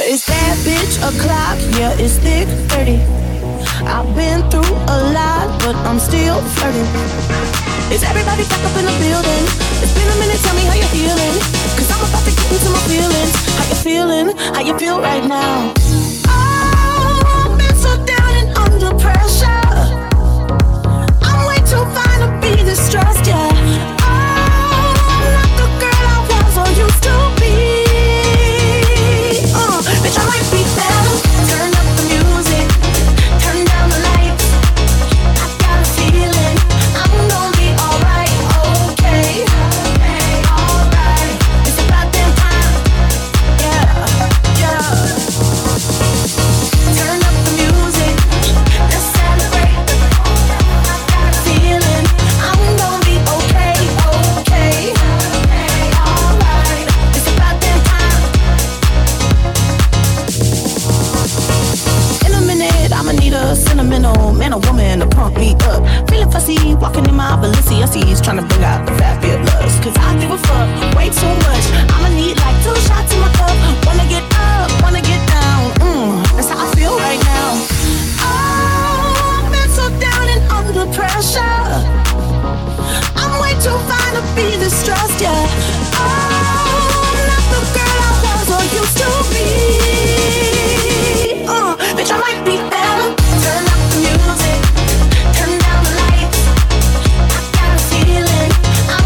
It's that bitch o'clock, yeah, it's thick 30. I've been through a lot, but I'm still flirting. Is everybody back up in the building? It's been a minute, tell me how you're feeling. Cause I'm about to get into my feelings. How you feeling? How you feel right now? Oh, I've been so down and under pressure. I'm way too fine to be distressed, yeah. Oh, I'm not the girl I was or used to be. Bitch, I might be better. Turn up the music, turn down the lights. I got a feeling I'm gonna be alright, okay. Alright, it's about that time, yeah. Turn up the music, let's celebrate. I got a feeling I'm gonna be okay. Alright, it's about that time. In a minute, I'ma need a sentimental man or woman to pump me up. Feeling fussy, walking in my Balenciennes, trying to bring out the fat bit lust. Cause I give a fuck way too much. I'ma need like 2 shots in my cup. Wanna get up, wanna get down. That's how I feel right now. Oh, I've been so down and under pressure. I'm way too fine to be distressed, yeah. Oh, I'm not the girl I was or used to be. Bitch, I might be better. Turn up the music, turn down the lights. I got a feeling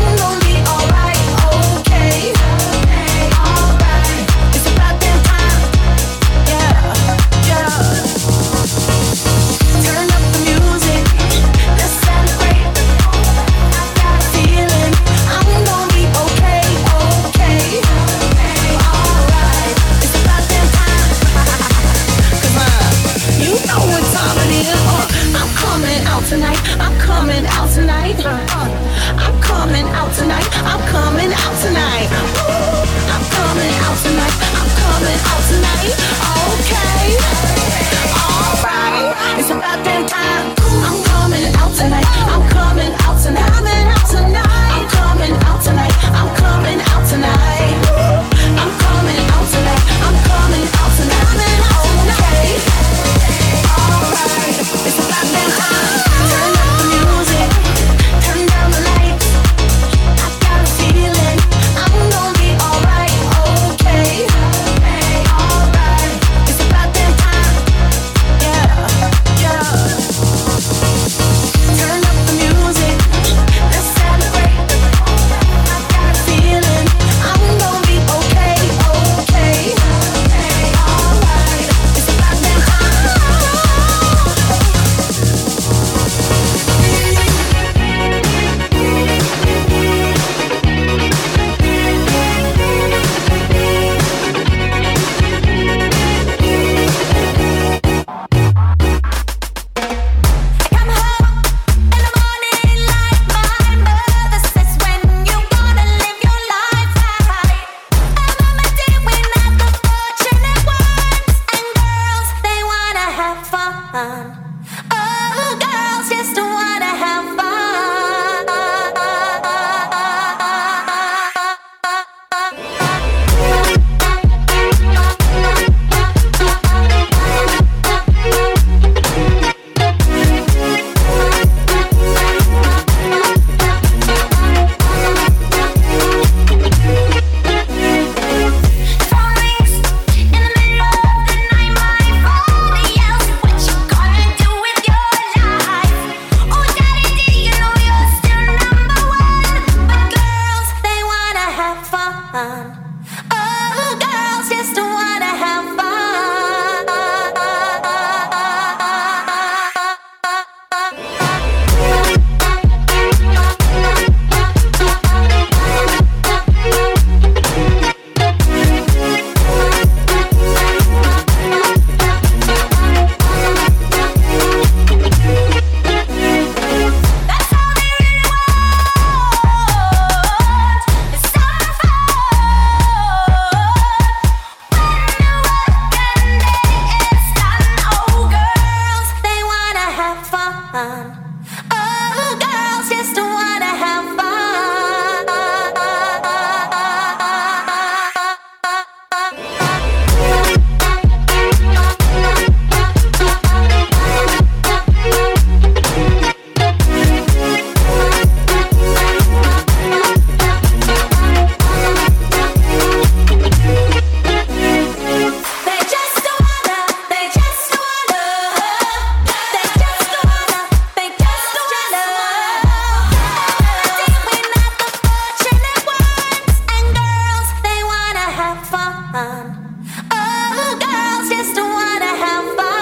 Oh, girls just wanna have fun.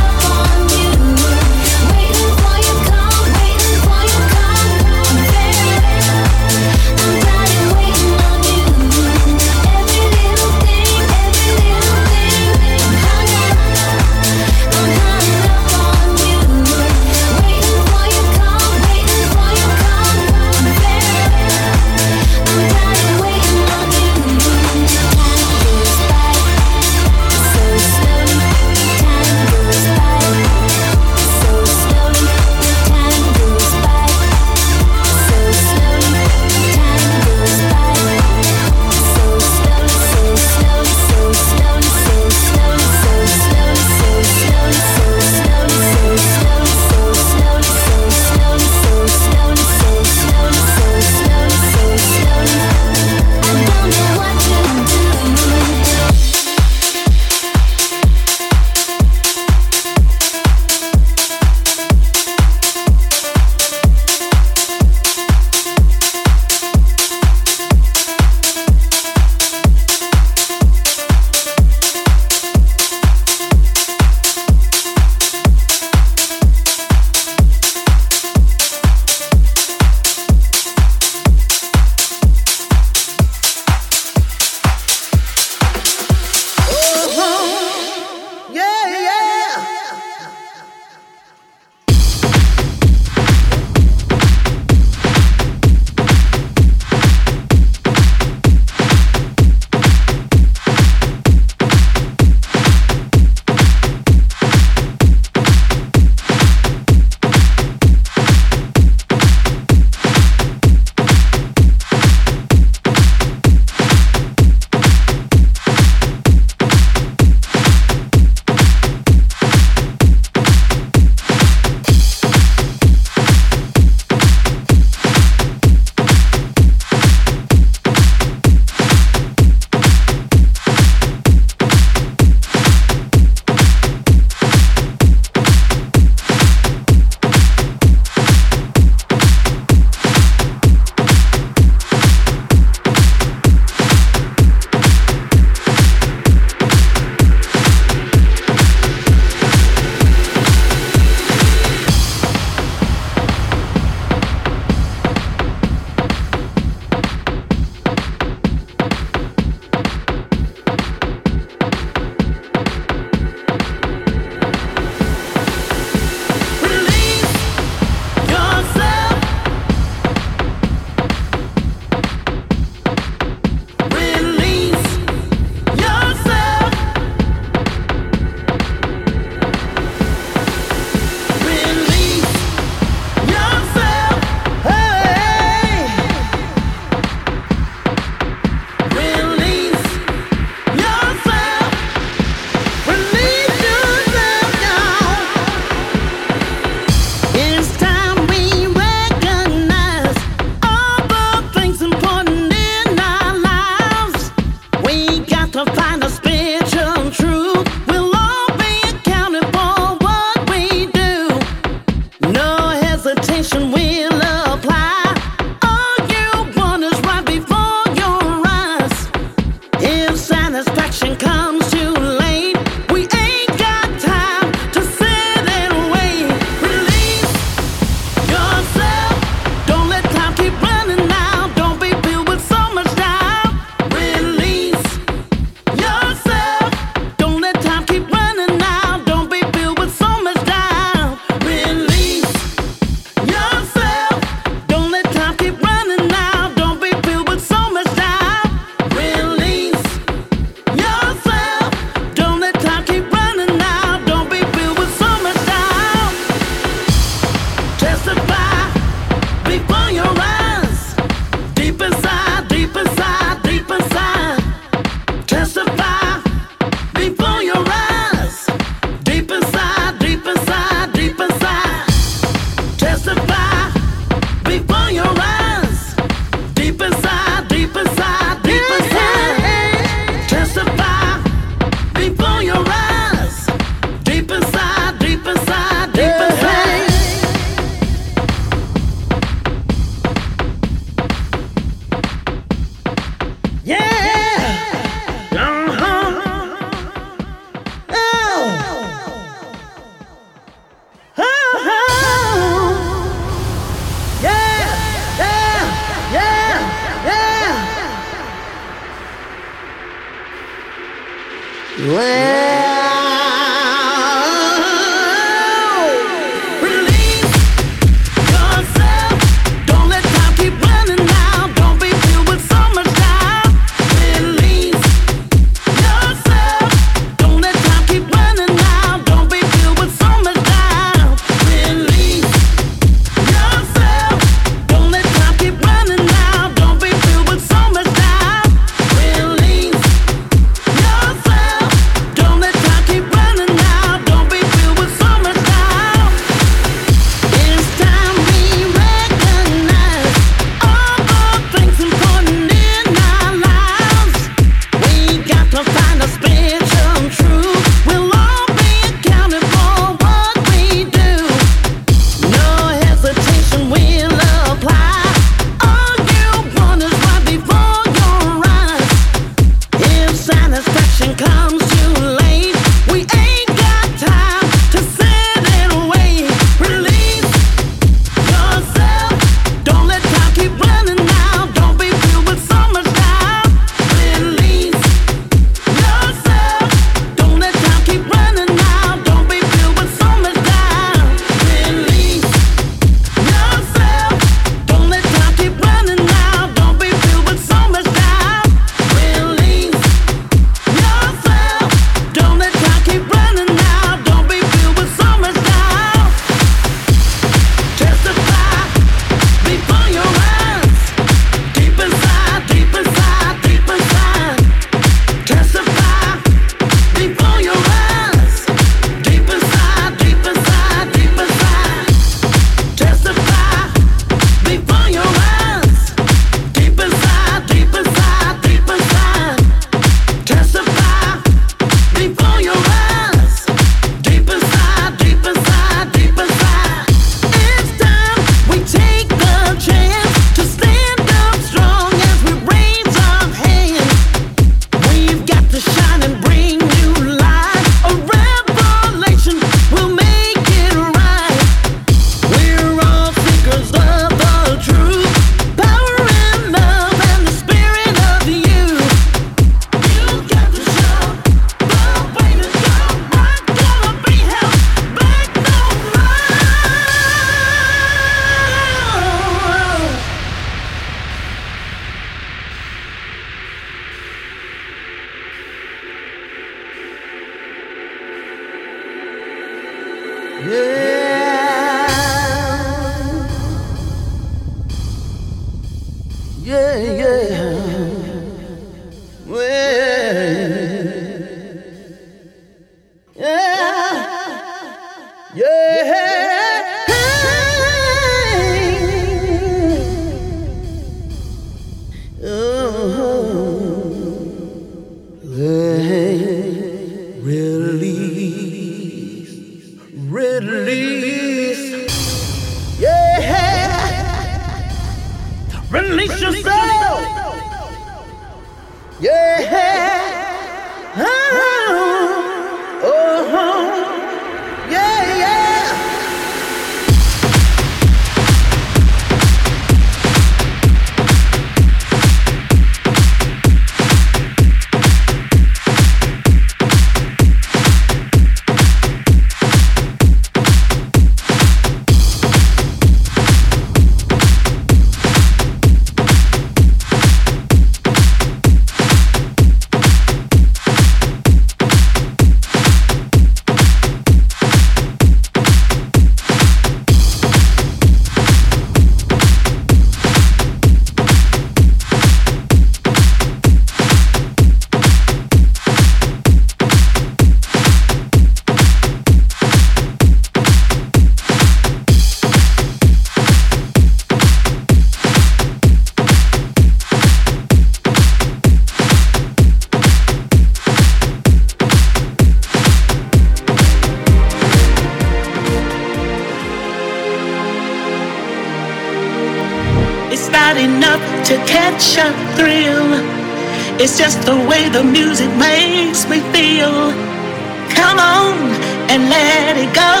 to catch a thrill. It's just the way the music makes me feel. Come on and let it go.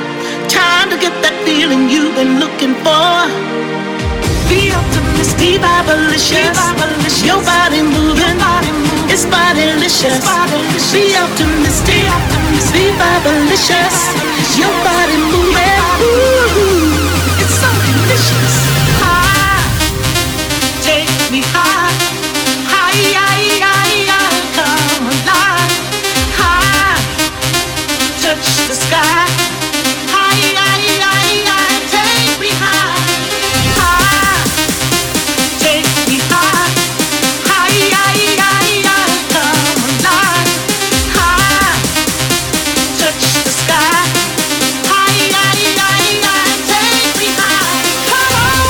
Time to get that feeling you've been looking for. Be optimistic, be vibalicious. Your body moving, It's bodylicious. Be optimistic. Be vibalicious. Your body moving. Ooh, it's so delicious. High, take me high. High, high, high, high, come alive. High, touch the sky. High, high, high, high, take me high. High, take me high. High, high, high, high, come alive. High, touch the sky. High, high, high, high, take me high. Come on.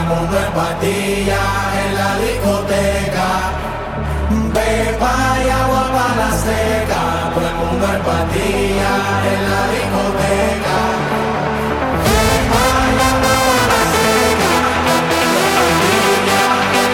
mundo en patilla en la discoteca. Pepa y agua para la seca, todo el mundo en patilla en la discoteca. Pepa y agua para la seca, todo el mundo en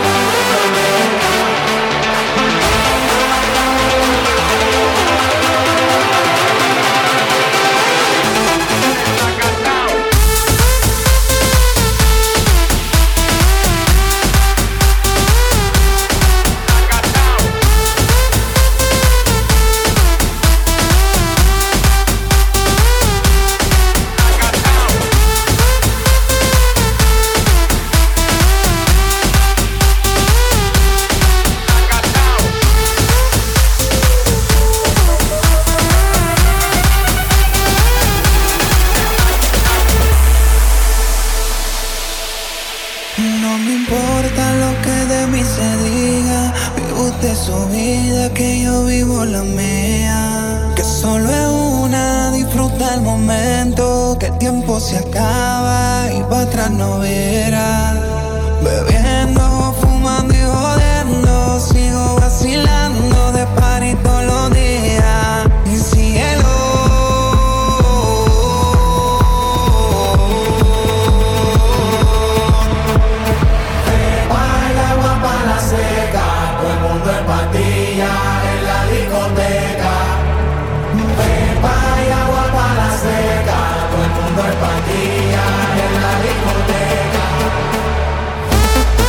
No me importa lo que de mí se diga, vive usted su vida, que yo vivo la mía. Que solo es una, disfruta el momento, que el tiempo se acaba y para atrás no verá. Bebiendo, fumando y jodiendo, sigo vacilando de party todos los días. Y cielo, seca, todo el mundo en patilla en la discoteca. Pepa y agua para la seca, todo el mundo en patilla en la discoteca.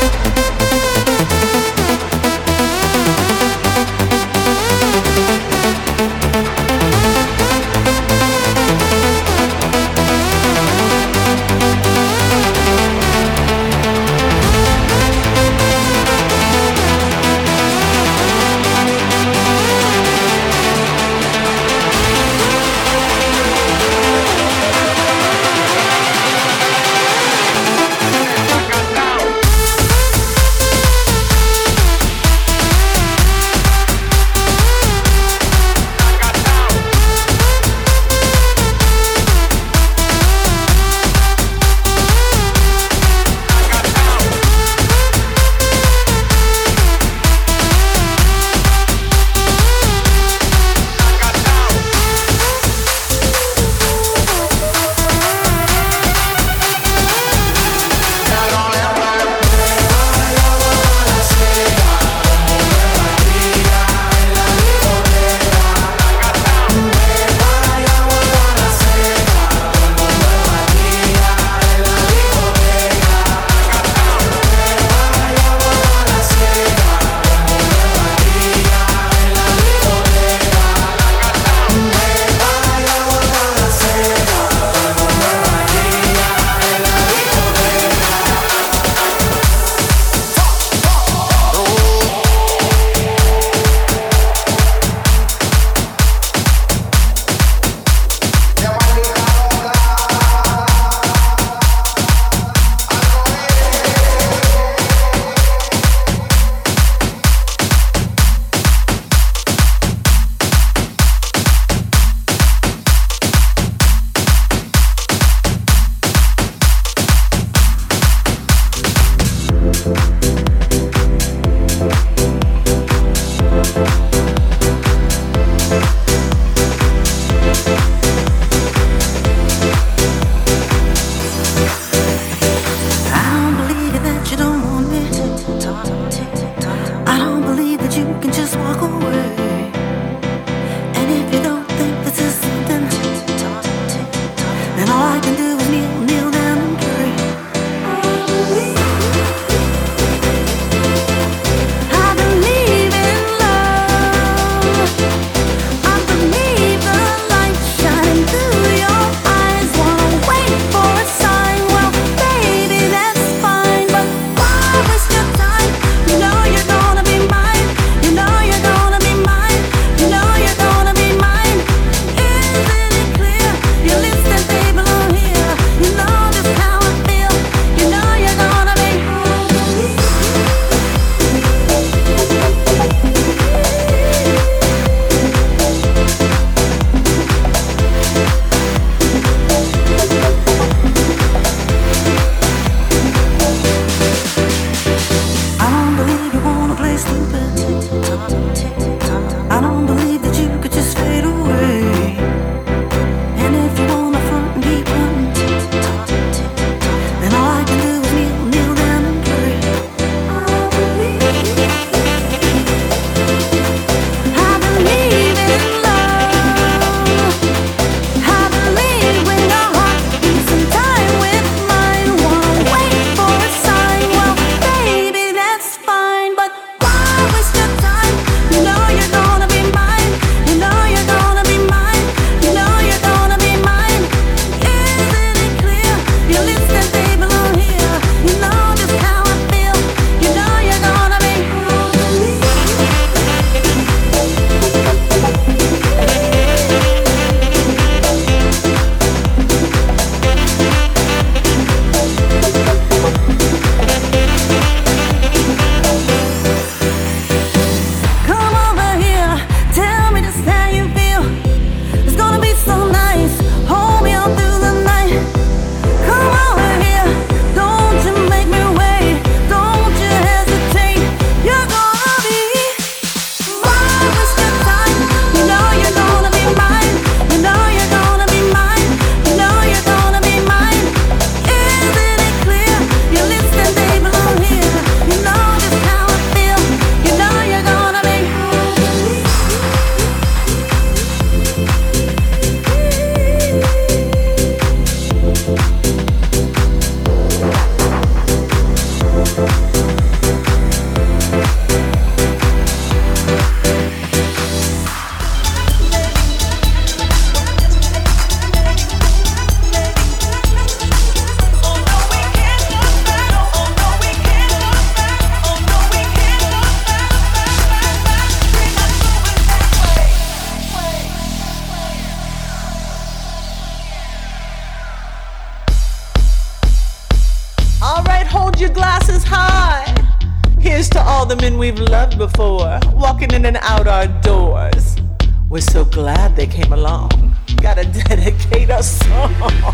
your glasses high. Here's to all the men we've loved before, walking in and out our doors. We're so glad they came along. Gotta dedicate a song.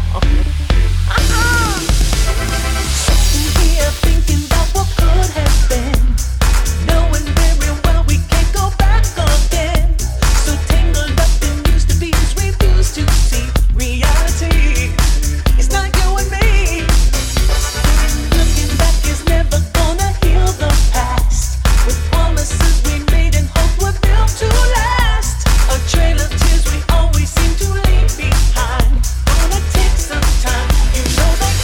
Sitting here thinking about what could have been, knowing very well we can't go back again. So tangled up in used to be, refuse to see reality. It's not you and me. Looking back is never gonna heal the past. With promises we made and hope we're built to last. A trail of tears we always seem to leave behind. Gonna take some time, you know that.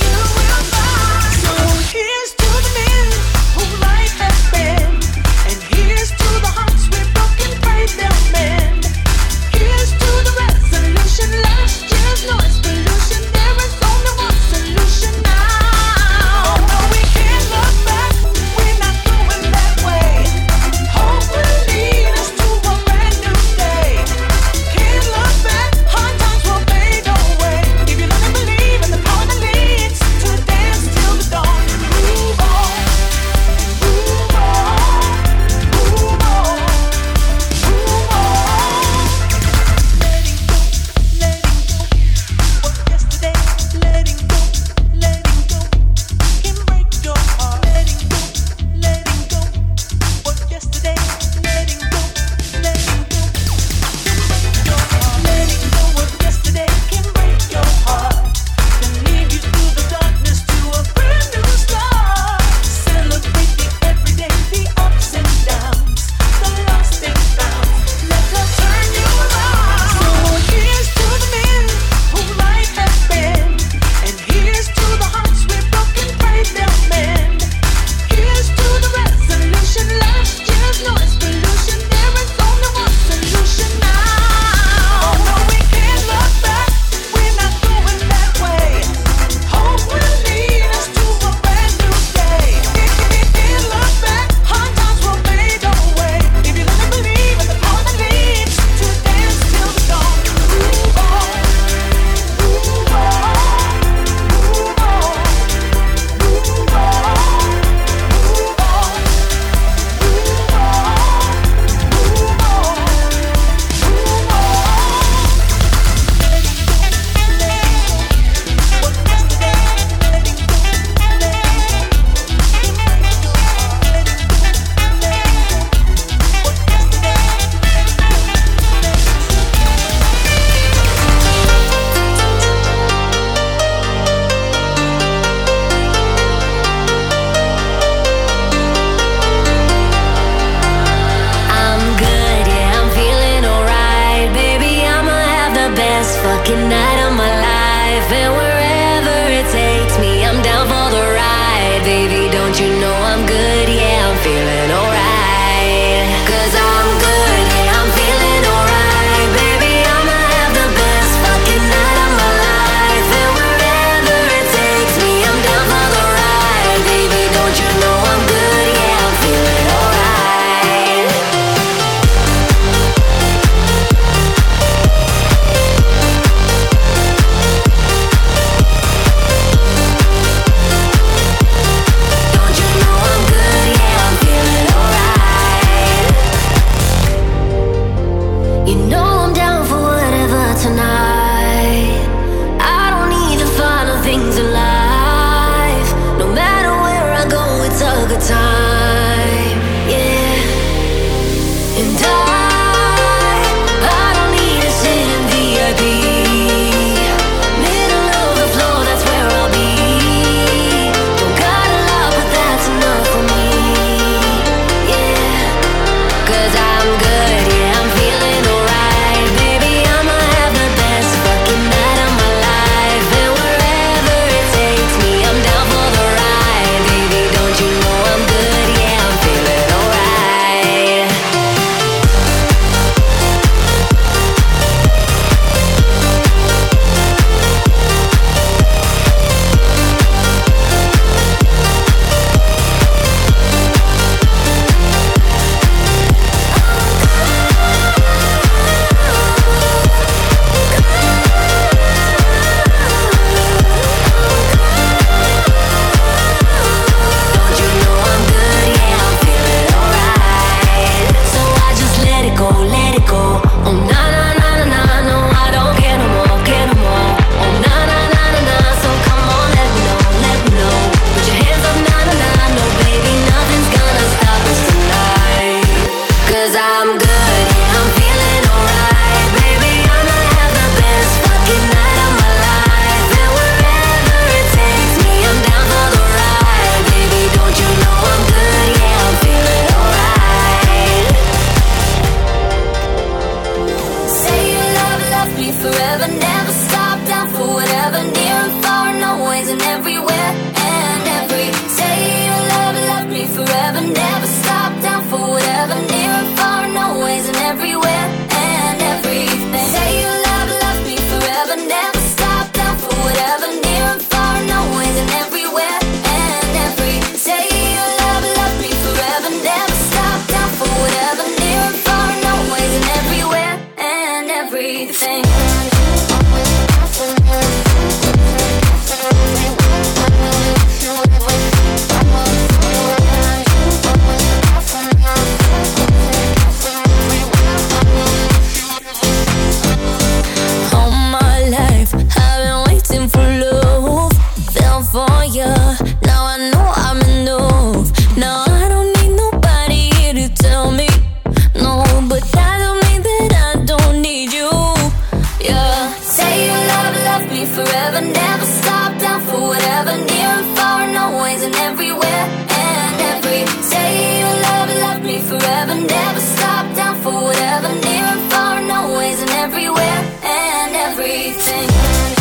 forever, never stop, down for whatever, near and far and always and everywhere and every. Say you love me forever, never stop, down for whatever, near and far and always and everywhere and everything.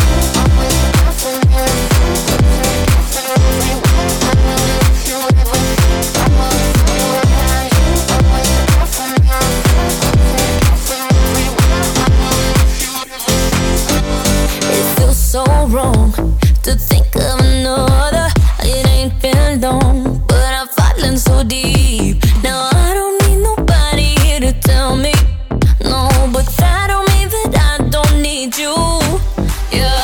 So wrong to think of another. It ain't been long, but I'm falling so deep. Now I don't need nobody here to tell me no, but that don't mean that I don't need you. Yeah.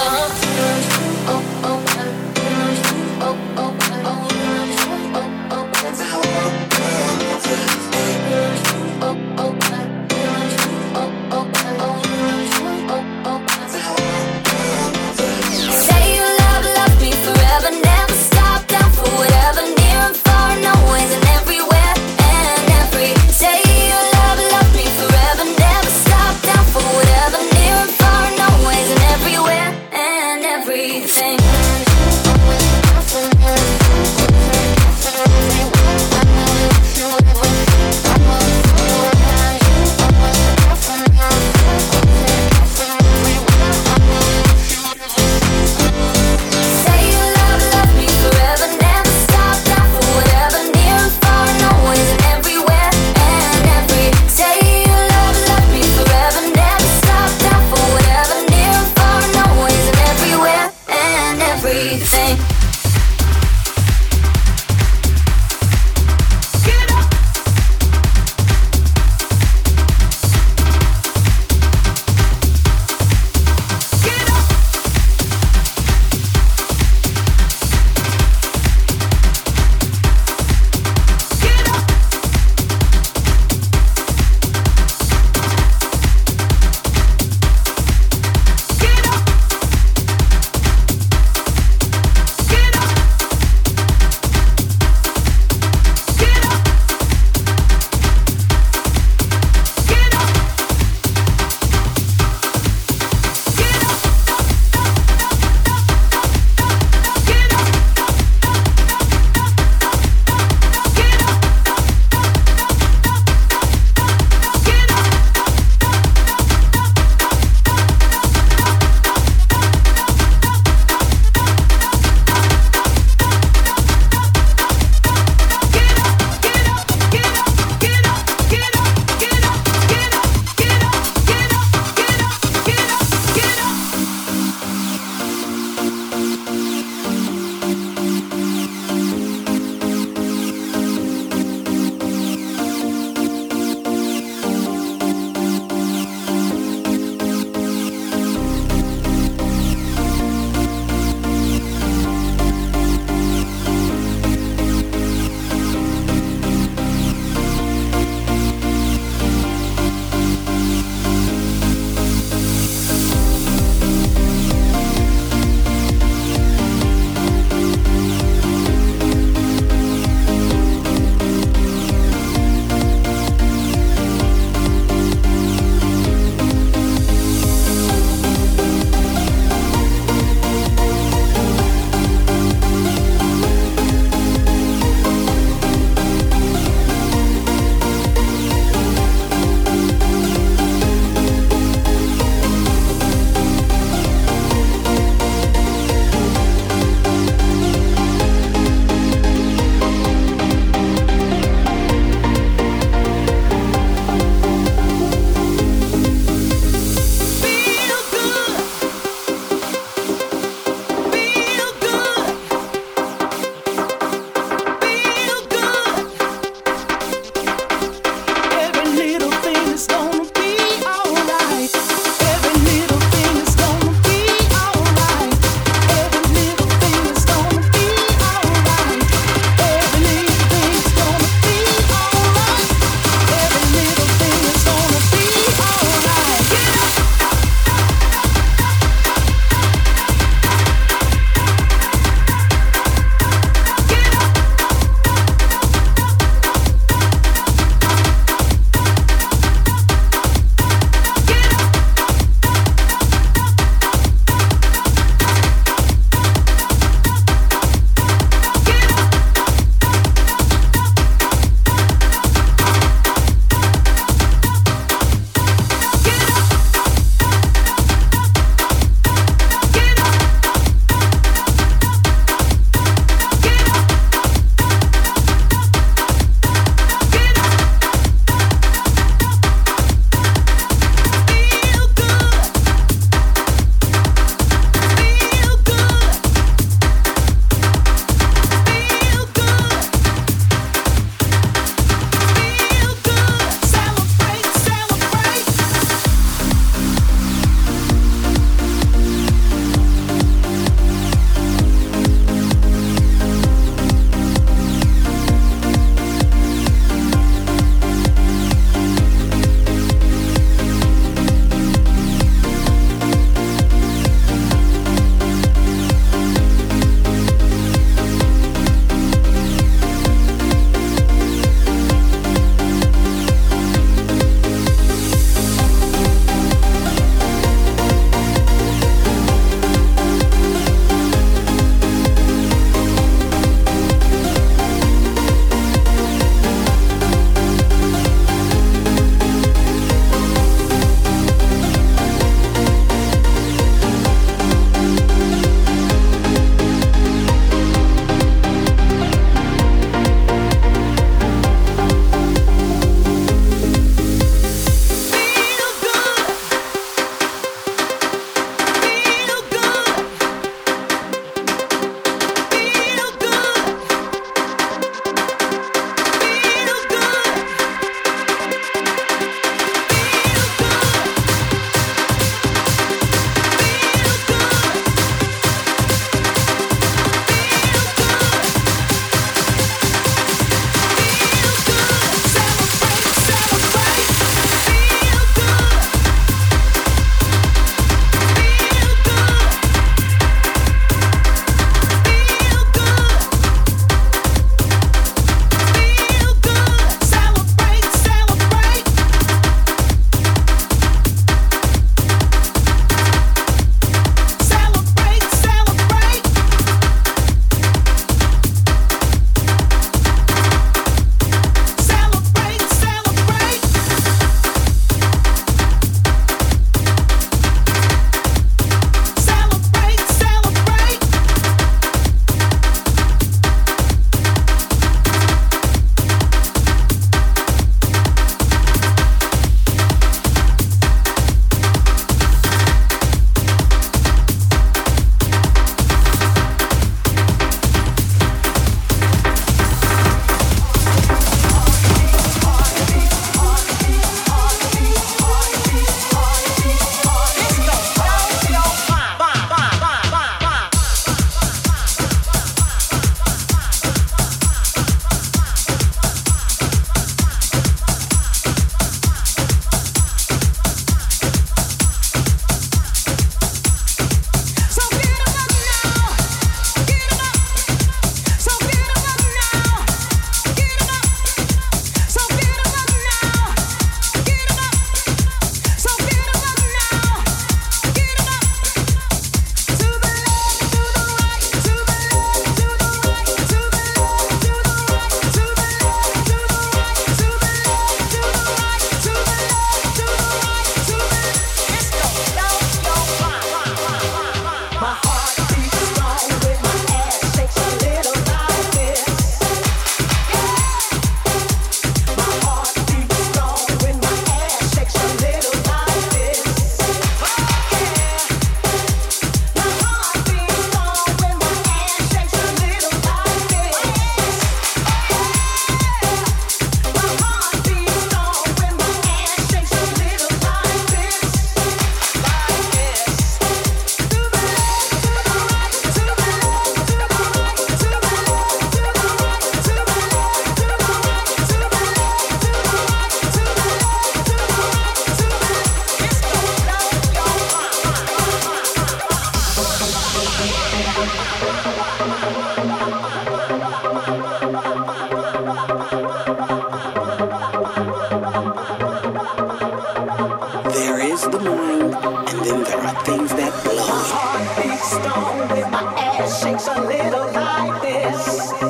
There is the mind, and then there are things that blow. My heart beats stone when my ass shakes a little like this.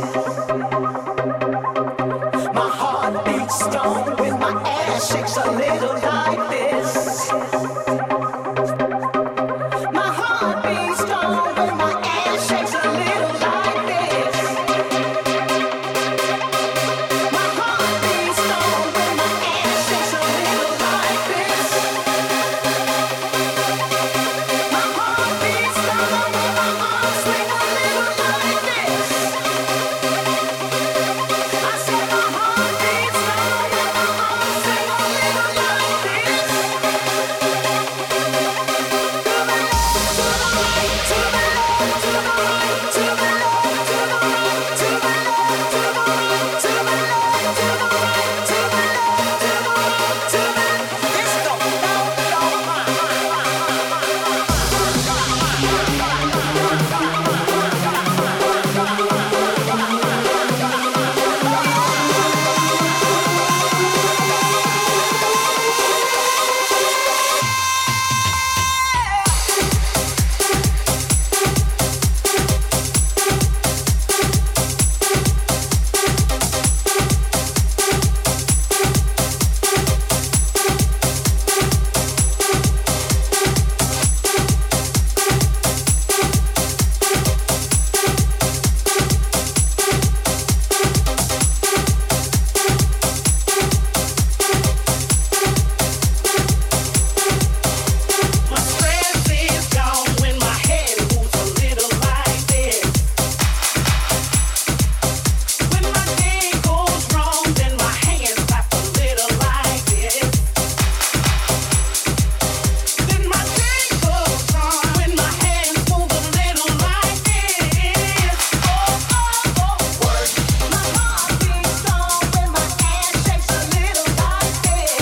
My heart beats stone when my ass shakes a little like this. My heart beats stone when my ass shakes a little like this. My heart beats stone when my ass shakes a little like this. My heart beats stone when my arms swing a little like this. I said my heart beats stone when my arms swing a little like this. To the left, to the right, to the left, to the right, to the left, to the right, to the left, to the right, to the left, to the right, to the left. This go My stress is gone when my head moves a little like this. When my day goes wrong, then my hands clap a little like this. Then my day goes on when my hands move a little like this. Oh, oh, oh, work. My heart beats on when my ass shakes a little like this.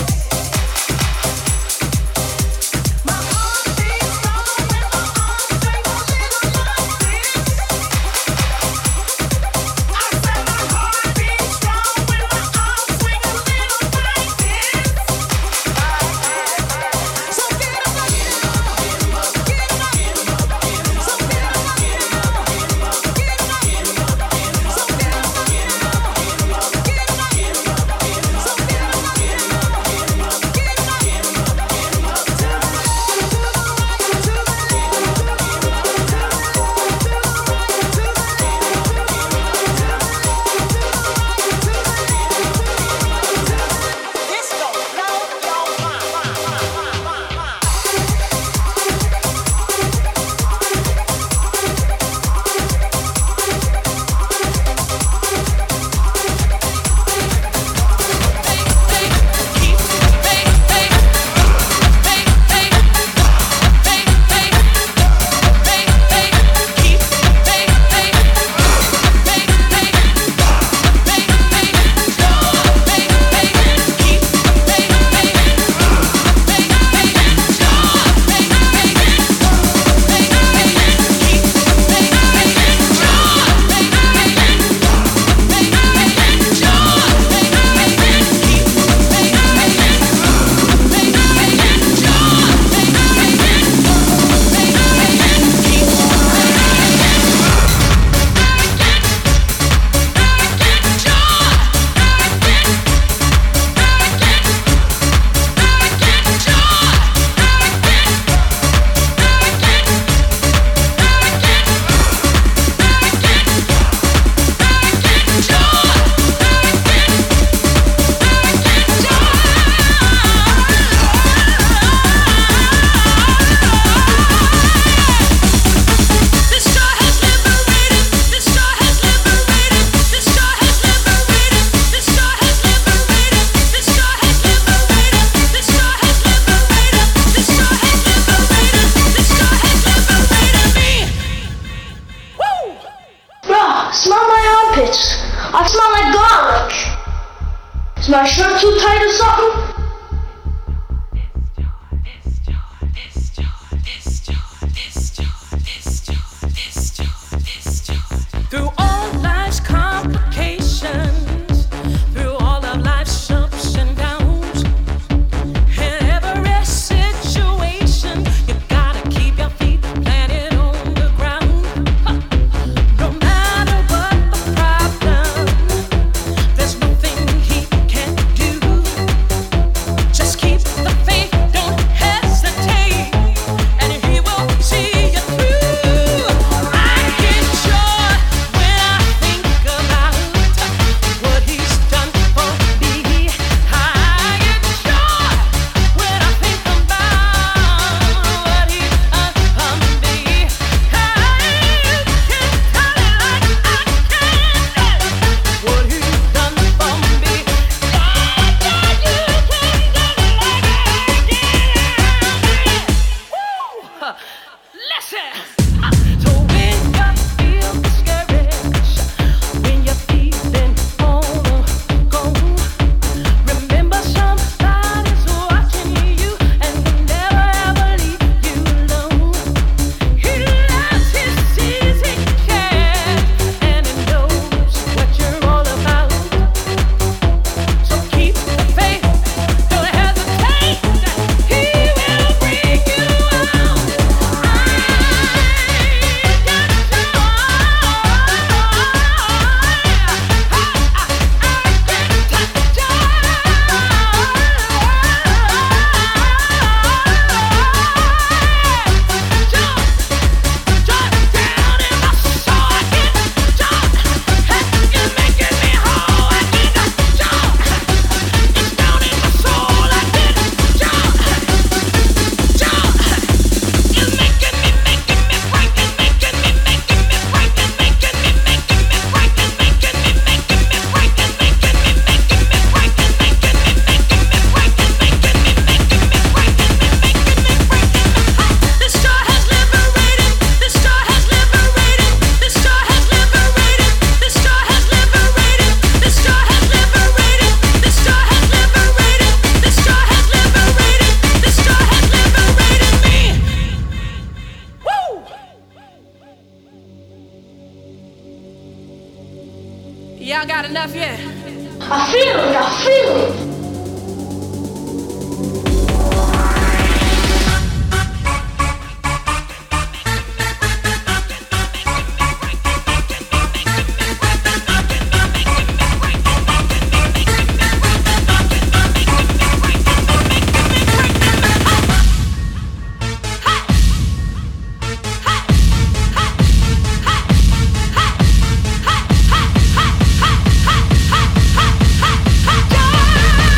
My heart beats on when my arms swing a little like this. I said my heart beats strong when my arms swing a little like this. So get up, get up, get up, so get up, get up, so get up, get up, so get up, this go blow your mind. Smell my armpits. I smell like garlic. Is my shirt too tight or something? This joy. Y'all got enough yet? I feel it, I feel it. Yeah!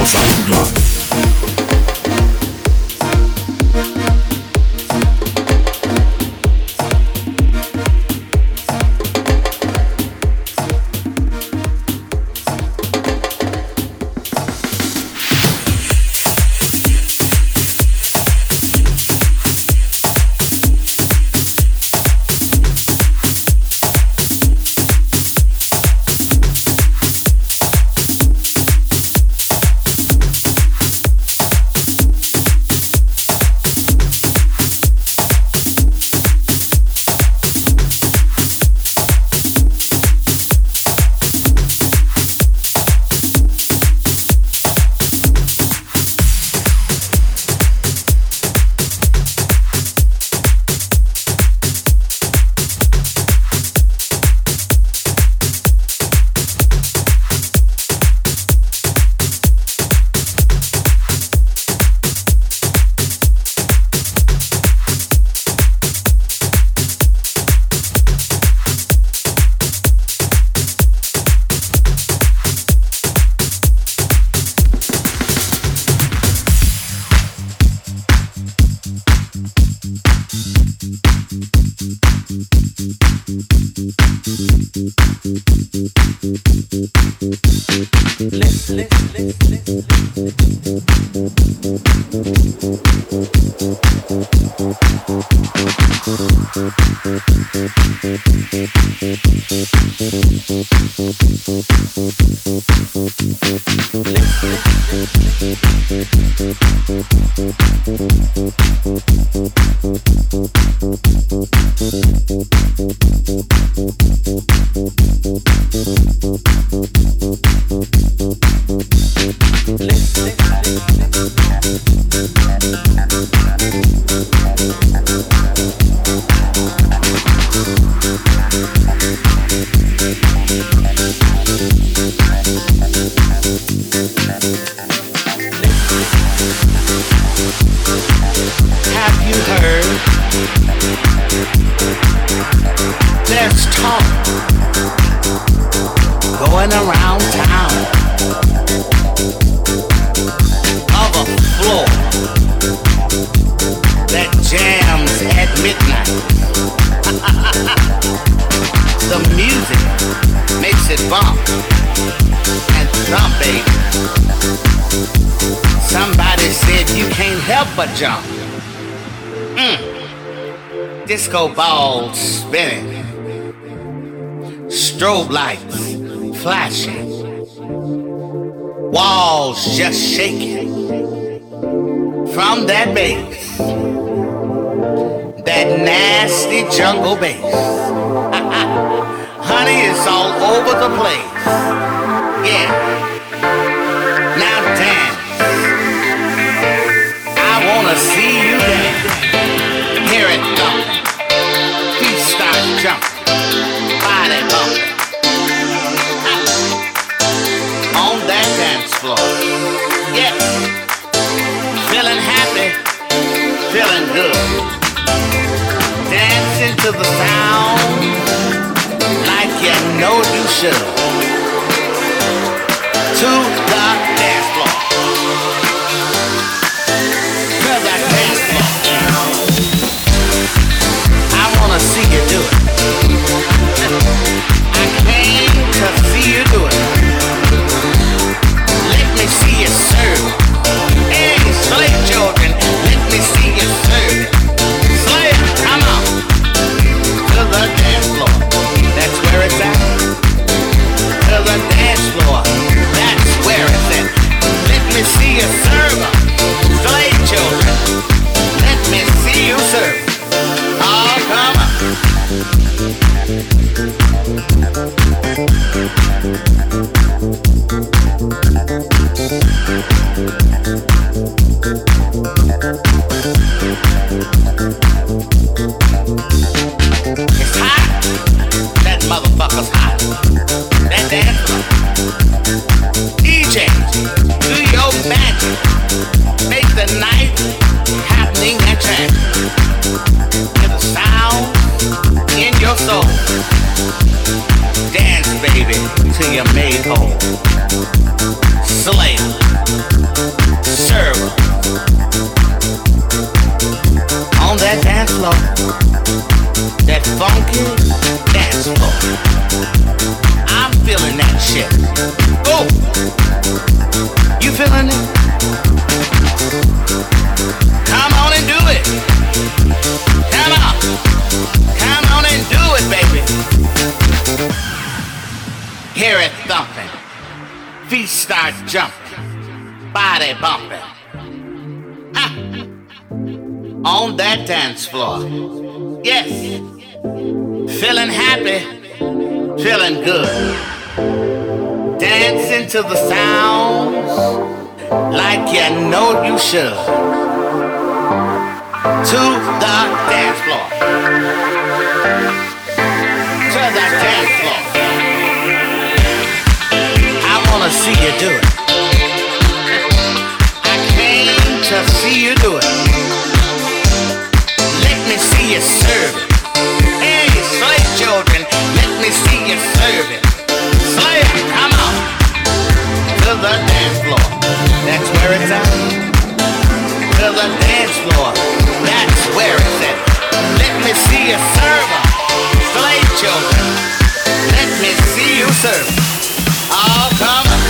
Disco balls spinning, strobe lights flashing, walls just shaking from that bass, that nasty jungle bass. Honey, it's all over the place. Yeah, now dance. I wanna see you dance. Hear it thumping. Start jumping, body bumping on that dance floor. Yeah, feeling happy, feeling good. Dancing to the sound like you know you should. To the dance floor. To the dance floor. I wanna see you do it. I came to see you do it. Let me see you serve. Hey, slave children, let me see you serve. Slave, come on. To the dance floor. That's where it's at. To the dance floor. That's where it's at. Let me see you serve. Slave children, let me see you serve. Oh, come on. It's hot. That motherfucker's hot. That dance floor. DJ, do your magic. Make the night happening and tragic. With a sound in your soul. Dance, baby, till you're made serve 'em. On that dance floor, that funky dance floor. I'm feeling that shit. Oh, you feeling it? Come on and do it. Come on. Come on and do it, baby. Hear it thumping. Feet start jumping. Body bumping. Ah. On that dance floor. Yes. Feeling happy. Feeling good. Dancing to the sounds like you know you should. To the dance floor. To the dance floor. I wanna see you do it. I came to see you do it. Let me see you serve it. Hey, slave children, let me see you serve it. Slave, come on. To the dance floor. That's where it's at. To the dance floor. That's where it's at. Let me see you serve 'em. Slave children, let me see you serve 'em. Oh, come on.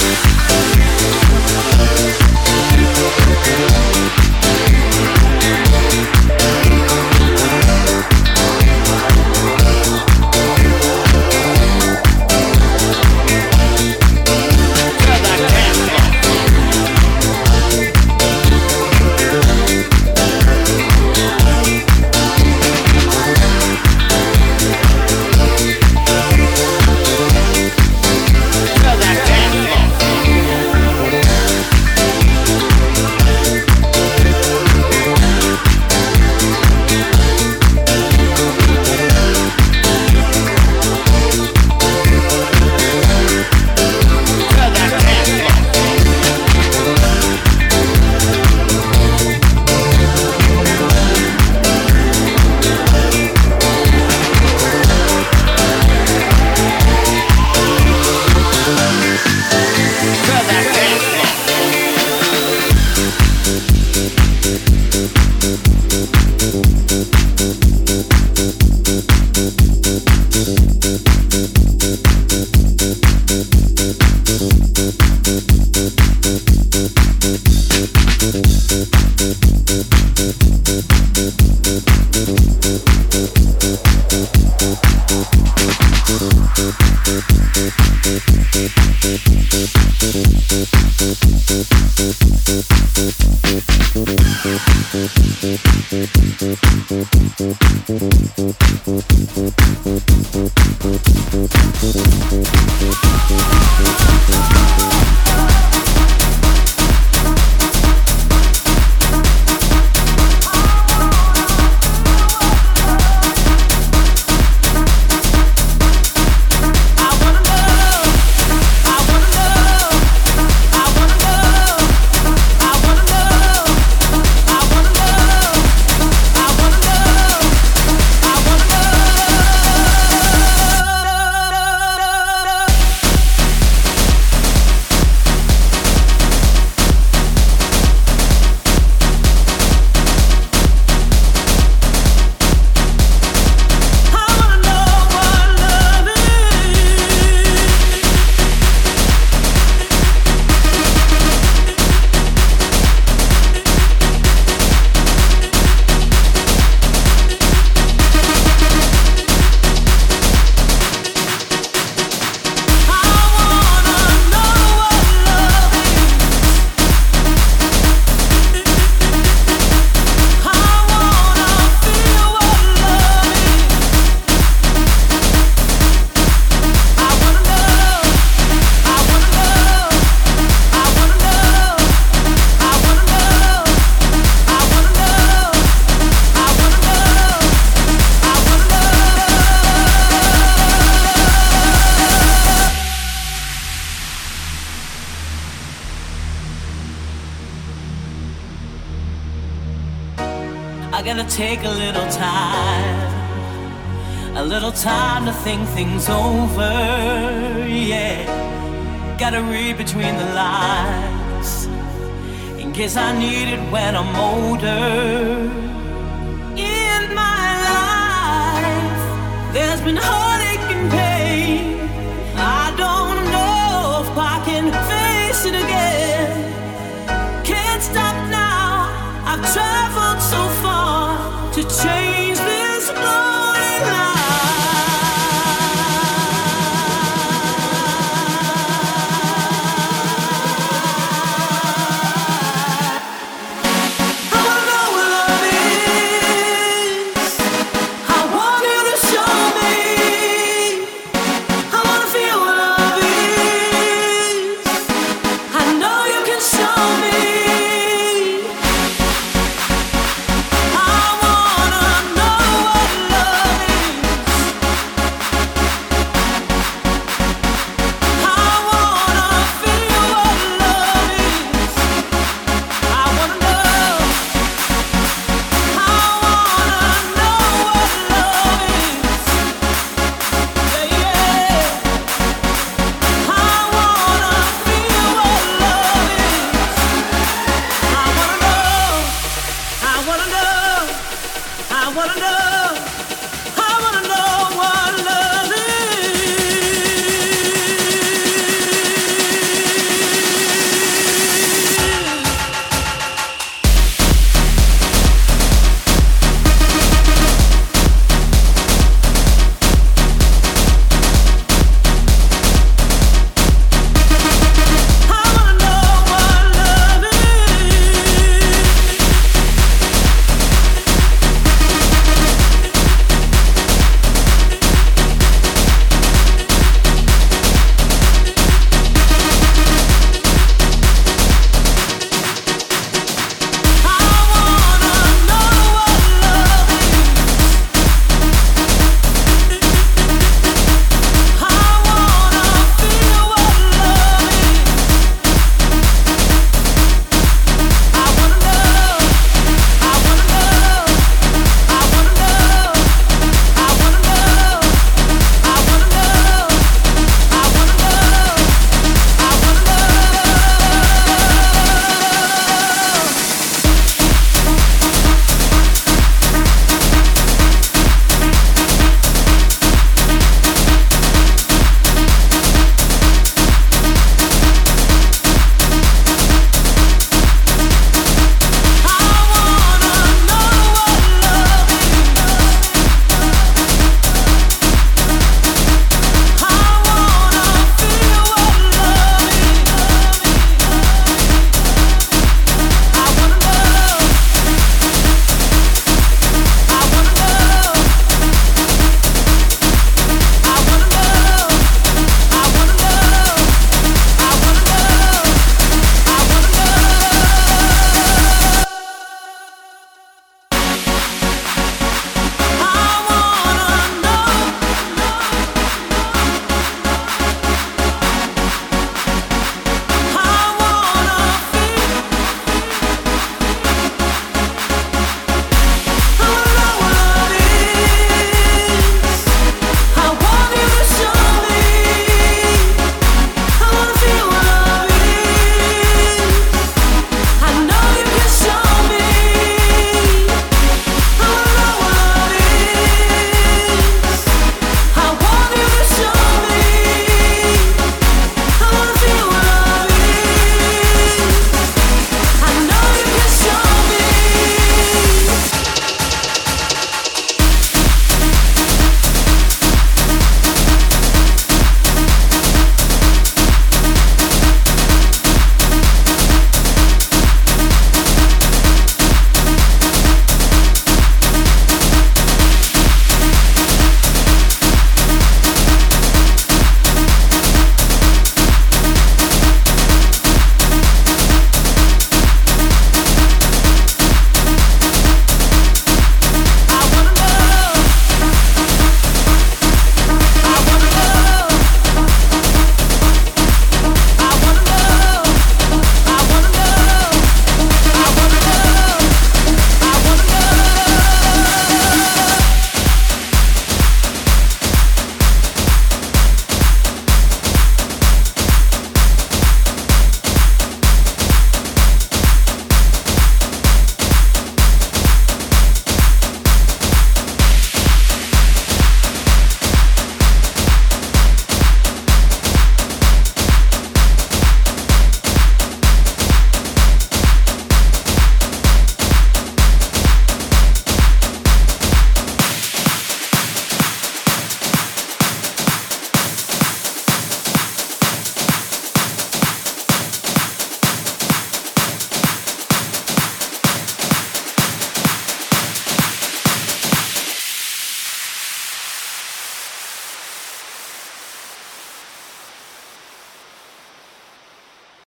I gotta take a little time to think things over, yeah. Gotta read between the lines. in case I need it when I'm older. In my life, there's been heartache and pain. I don't know if I can face it again. Can't stop now. I've traveled so far to change this lonely life. I wanna know